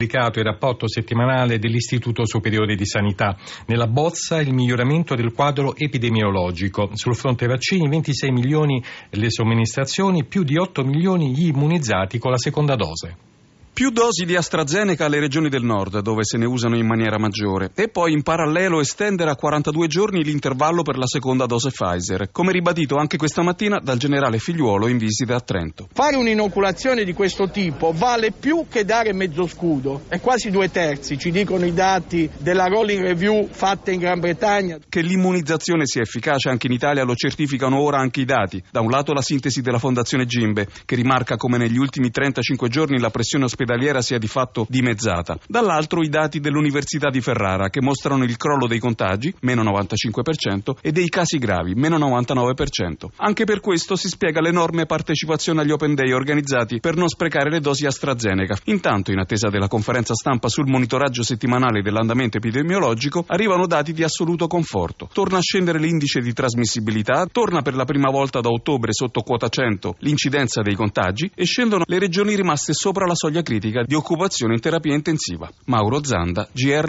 Pubblicato il rapporto settimanale dell'Istituto Superiore di Sanità. Nella bozza il miglioramento del quadro epidemiologico. Sul fronte vaccini 26 milioni le somministrazioni, più di 8 milioni gli immunizzati con la seconda dose. Più dosi di AstraZeneca alle regioni del nord, dove se ne usano in maniera maggiore, e poi in parallelo estendere a 42 giorni l'intervallo per la seconda dose Pfizer, come ribadito anche questa mattina dal generale Figliuolo in visita a Trento. Fare un'inoculazione di questo tipo vale più che dare mezzo scudo, è quasi 2/3, ci dicono i dati della rolling review fatta in Gran Bretagna. Che l'immunizzazione sia efficace anche in Italia lo certificano ora anche i dati. Da un lato la sintesi della Fondazione Gimbe, che rimarca come negli ultimi 35 giorni la pressione ospedaliera sia di fatto dimezzata. Dall'altro i dati dell'Università di Ferrara, che mostrano il crollo dei contagi, meno 95%, e dei casi gravi, meno 99%. Anche per questo si spiega l'enorme partecipazione agli Open Day organizzati per non sprecare le dosi AstraZeneca. Intanto, in attesa della conferenza stampa sul monitoraggio settimanale dell'andamento epidemiologico, arrivano dati di assoluto conforto. Torna a scendere l'indice di trasmissibilità, torna per la prima volta da ottobre sotto quota 100 l'incidenza dei contagi e scendono le regioni rimaste sopra la soglia critica di occupazione in terapia intensiva. Mauro Zanda, GR